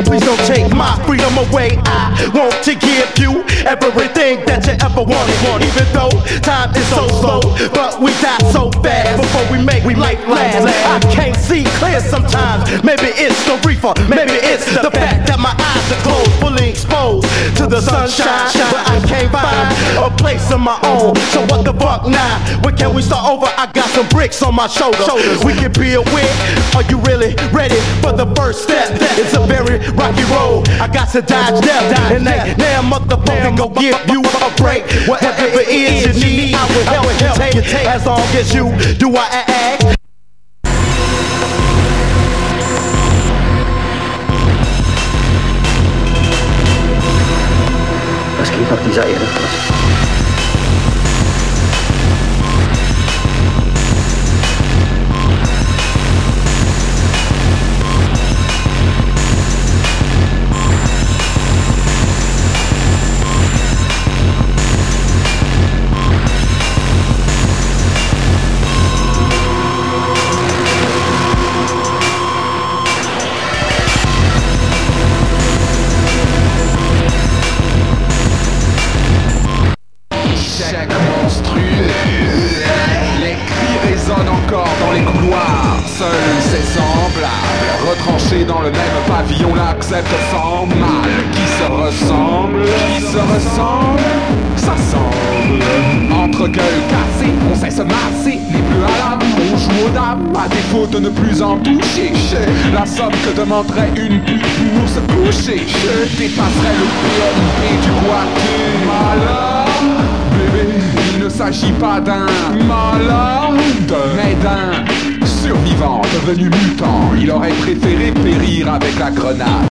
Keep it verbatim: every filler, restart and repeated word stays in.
Please don't take my freedom away. I want to give you everything that you ever wanted. Even though time is so slow, but we die so fast before we make life last. I can't see clear sometimes. Maybe it's the reefer, maybe it's the fact that my eyes are closed, fully exposed to the sunshine, but I can't find a place of my own. So what the fuck now? When can we start over? I got some bricks on my shoulders. We can build with. Are you really ready for the first step? It's a very rocky road. I got to dodge death, and ain't now motherfucker go give you a break. Whatever it is you need, I will help you take. As long as you do what I ask. Meski pak di Zaire terus. Retranchés dans le même pavillon, l'accepte sans mal. Qui se ressemble, qui se ressemble, ça semble. Entre gueules cassées, on sait se masser. Les bleus à l'âme, on joue aux dames, à défaut de ne plus en toucher. La somme que demanderait une pute pour se coucher. Je dépasserai le P M P du boîtier. Malade, bébé, il ne s'agit pas d'un malade, mais d'un survivant devenu mutant. Il aurait préféré périr avec la grenade.